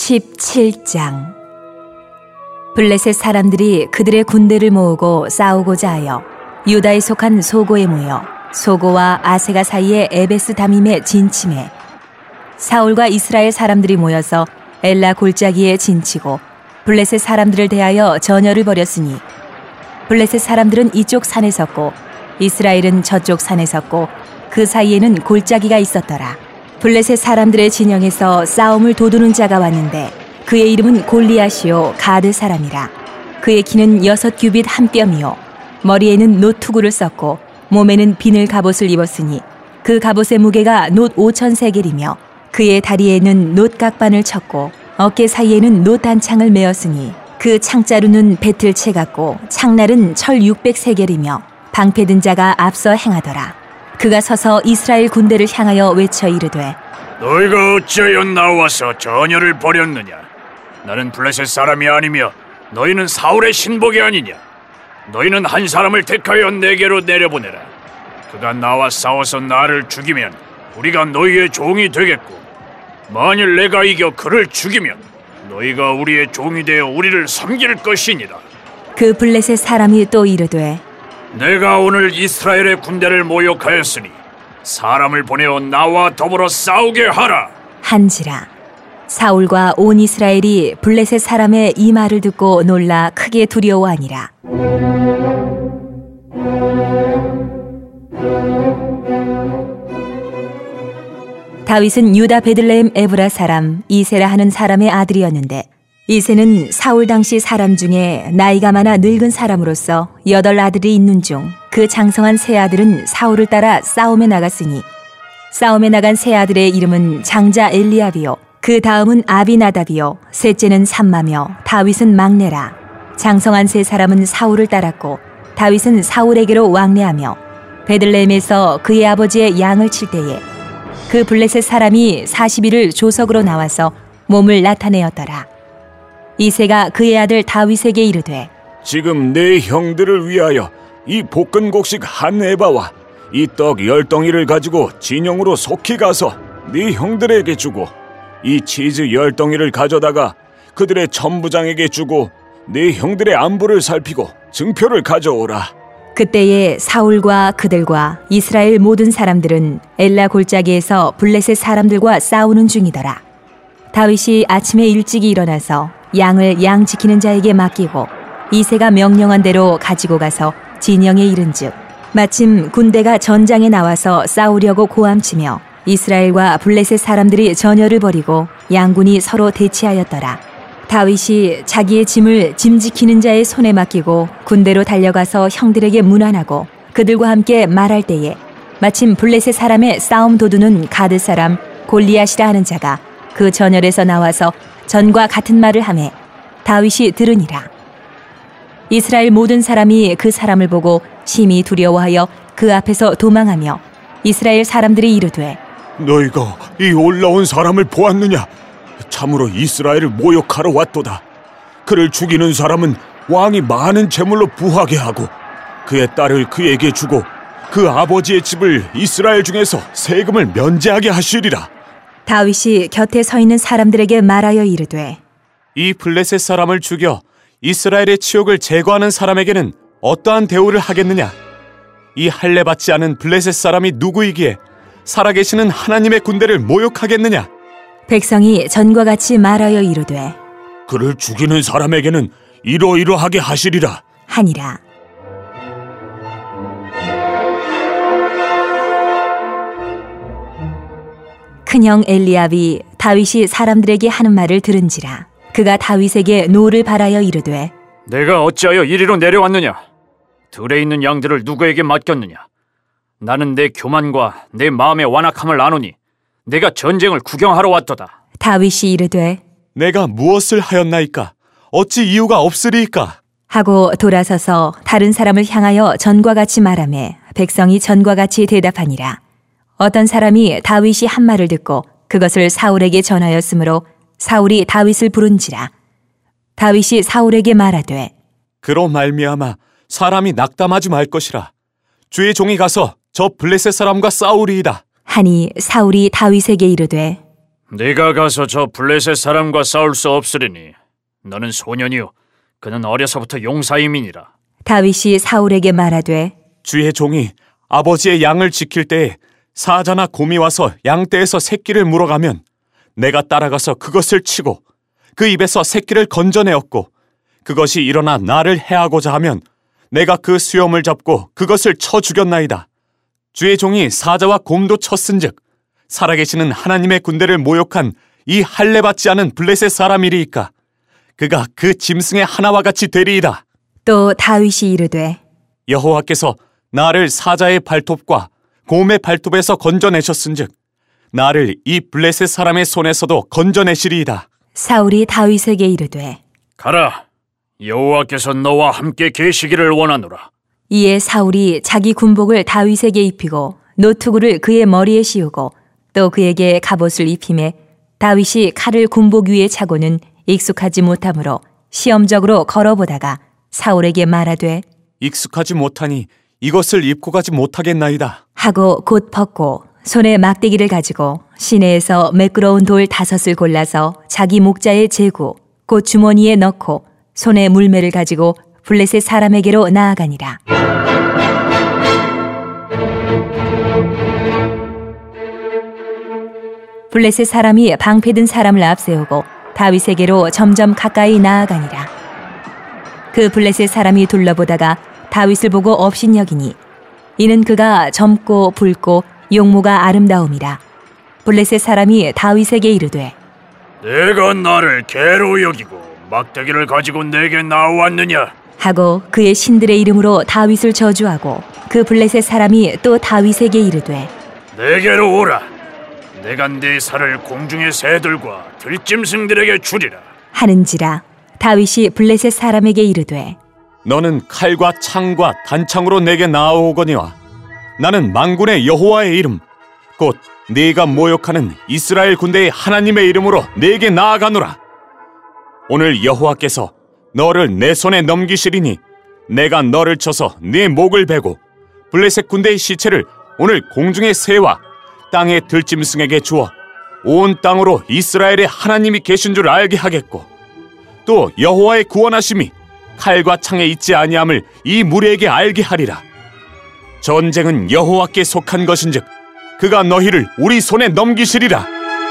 17장. 블레셋 사람들이 그들의 군대를 모으고 싸우고자 하여 유다에 속한 소고에 모여 소고와 아세가 사이의 에베스 다밈에 진침해 사울과 이스라엘 사람들이 모여서 엘라 골짜기에 진치고 블레셋 사람들을 대하여 전열을 벌였으니 블레셋 사람들은 이쪽 산에 섰고 이스라엘은 저쪽 산에 섰고 그 사이에는 골짜기가 있었더라. 블레셋 사람들의 진영에서 싸움을 도두는 자가 왔는데 그의 이름은 골리앗이요 가드 사람이라. 그의 키는 6규빗 한 뼘이요 머리에는 놋 투구를 썼고 몸에는 비늘 갑옷을 입었으니 그 갑옷의 무게가 놋 5,000세겔이며 그의 다리에는 놋 각반을 쳤고 어깨 사이에는 놋 단창을 메었으니 그 창자루는 배틀채 같고 창날은 철 600세겔이며 방패든 자가 앞서 행하더라. 그가 서서 이스라엘 군대를 향하여 외쳐 이르되 너희가 어찌하여 나와서 전열을 벌였느냐? 나는 블레셋 사람이 아니며 너희는 사울의 신복이 아니냐? 너희는 한 사람을 택하여 내게로 내려보내라. 그가 나와 싸워서 나를 죽이면 우리가 너희의 종이 되겠고 만일 내가 이겨 그를 죽이면 너희가 우리의 종이 되어 우리를 섬길 것이니라. 그 블레셋 사람이 또 이르되 내가 오늘 이스라엘의 군대를 모욕하였으니 사람을 보내어 나와 더불어 싸우게 하라 한지라. 사울과 온 이스라엘이 블레셋 사람의 이 말을 듣고 놀라 크게 두려워하니라. 다윗은 유다 베들레헴 에브라 사람 이세라 하는 사람의 아들이었는데 이세는 사울 당시 사람 중에 나이가 많아 늙은 사람으로서 8 아들이 있는 중 그 장성한 세 아들은 사울을 따라 싸움에 나갔으니 싸움에 나간 세 아들의 이름은 장자 엘리압이요 그 다음은 아비나답이요 셋째는 삼마며 다윗은 막내라. 장성한 세 사람은 사울을 따랐고 다윗은 사울에게로 왕래하며 베들레헴에서 그의 아버지의 양을 칠 때에 그 블레셋 사람이 40일을 조석으로 나와서 몸을 나타내었더라. 이새가 그의 아들 다윗에게 이르되 지금 내 형들을 위하여 이 볶은 곡식 한 에바와 이 떡 10덩이를 가지고 진영으로 속히 가서 네 형들에게 주고 이 치즈 10덩이를 가져다가 그들의 천부장에게 주고 네 형들의 안부를 살피고 증표를 가져오라. 그때에 사울과 그들과 이스라엘 모든 사람들은 엘라 골짜기에서 블레셋 사람들과 싸우는 중이더라. 다윗이 아침에 일찍이 일어나서 양을 양 지키는 자에게 맡기고 이새가 명령한 대로 가지고 가서 진영에 이른즉 마침 군대가 전장에 나와서 싸우려고 고함치며 이스라엘과 블레셋 사람들이 전열을 벌이고 양군이 서로 대치하였더라. 다윗이 자기의 짐을 짐 지키는 자의 손에 맡기고 군대로 달려가서 형들에게 문안하고 그들과 함께 말할 때에 마침 블레셋 사람의 싸움 도두는 가드 사람 골리앗이라 하는 자가 그 전열에서 나와서 전과 같은 말을 하매 다윗이 들으니라. 이스라엘 모든 사람이 그 사람을 보고 심히 두려워하여 그 앞에서 도망하며 이스라엘 사람들이 이르되 너희가 이 올라온 사람을 보았느냐? 참으로 이스라엘을 모욕하러 왔도다. 그를 죽이는 사람은 왕이 많은 재물로 부하게 하고 그의 딸을 그에게 주고 그 아버지의 집을 이스라엘 중에서 세금을 면제하게 하시리라. 다윗이 곁에 서 있는 사람들에게 말하여 이르되 이 블레셋 사람을 죽여 이스라엘의 치욕을 제거하는 사람에게는 어떠한 대우를 하겠느냐? 이 할례 받지 않은 블레셋 사람이 누구이기에 살아계시는 하나님의 군대를 모욕하겠느냐? 백성이 전과 같이 말하여 이르되 그를 죽이는 사람에게는 이러이러하게 하시리라 하니라. 큰형 엘리압이 다윗이 사람들에게 하는 말을 들은지라 그가 다윗에게 노를 바라여 이르되 내가 어찌하여 이리로 내려왔느냐? 들에 있는 양들을 누구에게 맡겼느냐? 나는 내 교만과 내 마음의 완악함을 아노니 내가 전쟁을 구경하러 왔도다. 다윗이 이르되 내가 무엇을 하였나이까? 어찌 이유가 없으리이까? 하고 돌아서서 다른 사람을 향하여 전과 같이 말하매 백성이 전과 같이 대답하니라. 어떤 사람이 다윗이 한 말을 듣고 그것을 사울에게 전하였으므로 사울이 다윗을 부른지라. 다윗이 사울에게 말하되 그로 말미암아 사람이 낙담하지 말 것이라. 주의 종이 가서 저 블레셋 사람과 싸우리이다. 하니 사울이 다윗에게 이르되 네가 가서 저 블레셋 사람과 싸울 수 없으리니 너는 소년이요 그는 어려서부터 용사임이니라. 다윗이 사울에게 말하되 주의 종이 아버지의 양을 지킬 때에 사자나 곰이 와서 양떼에서 새끼를 물어가면 내가 따라가서 그것을 치고 그 입에서 새끼를 건져내었고 그것이 일어나 나를 해하고자 하면 내가 그 수염을 잡고 그것을 쳐 죽였나이다. 주의 종이 사자와 곰도 쳤은즉 살아계시는 하나님의 군대를 모욕한 이 할례받지 않은 블레셋 사람이리이까 그가 그 짐승의 하나와 같이 되리이다. 또 다윗이 이르되 여호와께서 나를 사자의 발톱과 곰의 발톱에서 건져내셨은즉 나를 이 블레셋 사람의 손에서도 건져내시리이다. 사울이 다윗에게 이르되 가라. 여호와께서 너와 함께 계시기를 원하노라. 이에 사울이 자기 군복을 다윗에게 입히고 노투구를 그의 머리에 씌우고 또 그에게 갑옷을 입히매 다윗이 칼을 군복 위에 차고는 익숙하지 못하므로 시험적으로 걸어보다가 사울에게 말하되 익숙하지 못하니 이것을 입고 가지 못하겠나이다 하고 곧 벗고 손에 막대기를 가지고 시내에서 매끄러운 돌 5을 골라서 자기 목자에 재고 곧 주머니에 넣고 손에 물매를 가지고 블레셋 사람에게로 나아가니라. 블레셋 사람이 방패든 사람을 앞세우고 다윗에게로 점점 가까이 나아가니라. 그 블레셋 사람이 둘러보다가 다윗을 보고 업신여기니 이는 그가 젊고 붉고 용모가 아름다움이라. 블레셋 사람이 다윗에게 이르되 내가 나를 개로 여기고 막대기를 가지고 내게 나왔느냐 하고 그의 신들의 이름으로 다윗을 저주하고 그 블레셋 사람이 또 다윗에게 이르되 내게로 오라. 내가 네 살을 공중의 새들과 들짐승들에게 주리라 하는지라. 다윗이 블레셋 사람에게 이르되 너는 칼과 창과 단창으로 내게 나아오거니와 나는 만군의 여호와의 이름 곧 네가 모욕하는 이스라엘 군대의 하나님의 이름으로 네게 나아가노라. 오늘 여호와께서 너를 내 손에 넘기시리니 내가 너를 쳐서 네 목을 베고 블레셋 군대의 시체를 오늘 공중의 새와 땅의 들짐승에게 주어 온 땅으로 이스라엘의 하나님이 계신 줄 알게 하겠고 또 여호와의 구원하심이 칼과 창에 있지 아니함을 이 무리에게 알게 하리라. 전쟁은 여호와께 속한 것인즉 그가 너희를 우리 손에 넘기시리라.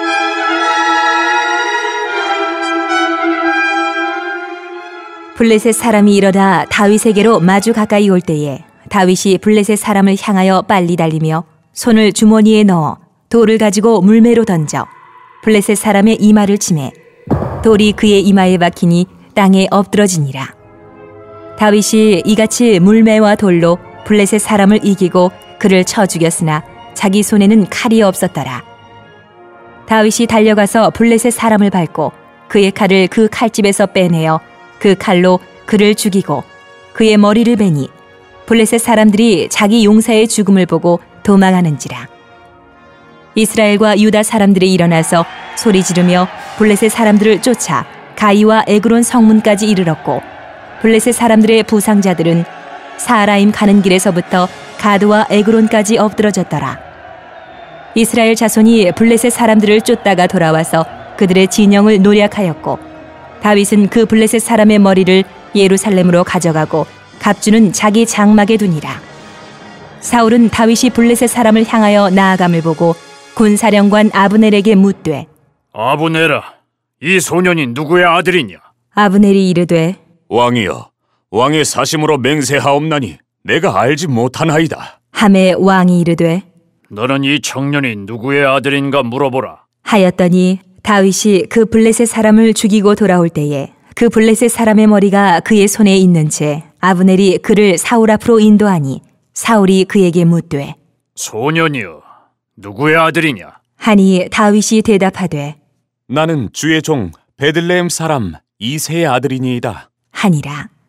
블레셋 사람이 일어나 다윗에게로 마주 가까이 올 때에 다윗이 블레셋 사람을 향하여 빨리 달리며 손을 주머니에 넣어 돌을 가지고 물매로 던져 블레셋 사람의 이마를 치매 돌이 그의 이마에 박히니 땅에 엎드러지니라. 다윗이 이같이 물매와 돌로 블레셋 사람을 이기고 그를 쳐 죽였으나 자기 손에는 칼이 없었더라. 다윗이 달려가서 블레셋 사람을 밟고 그의 칼을 그 칼집에서 빼내어 그 칼로 그를 죽이고 그의 머리를 베니 블레셋 사람들이 자기 용사의 죽음을 보고 도망하는지라. 이스라엘과 유다 사람들이 일어나서 소리 지르며 블레셋 사람들을 쫓아 가이와 에그론 성문까지 이르렀고 블레셋 사람들의 부상자들은 사라임 가는 길에서부터 가드와 에그론까지 엎드러졌더라. 이스라엘 자손이 블레셋 사람들을 쫓다가 돌아와서 그들의 진영을 노략하였고 다윗은 그 블레셋 사람의 머리를 예루살렘으로 가져가고 갑주는 자기 장막에 두니라. 사울은 다윗이 블레셋 사람을 향하여 나아감을 보고 군사령관 아브넬에게 묻되 아브넬아, 이 소년이 누구의 아들이냐? 아브넬이 이르되 왕이여, 왕의 사심으로 맹세하옵나니 내가 알지 못하나이다. 하매 왕이 이르되 너는 이 청년이 누구의 아들인가 물어보라 하였더니 다윗이 그 블레셋 사람을 죽이고 돌아올 때에 그 블레셋 사람의 머리가 그의 손에 있는 채 아브넬이 그를 사울 앞으로 인도하니 사울이 그에게 묻되 소년이여, 누구의 아들이냐? 하니 다윗이 대답하되 나는 주의 종 베들레헴 사람 이새의 아들이니이다 하니라.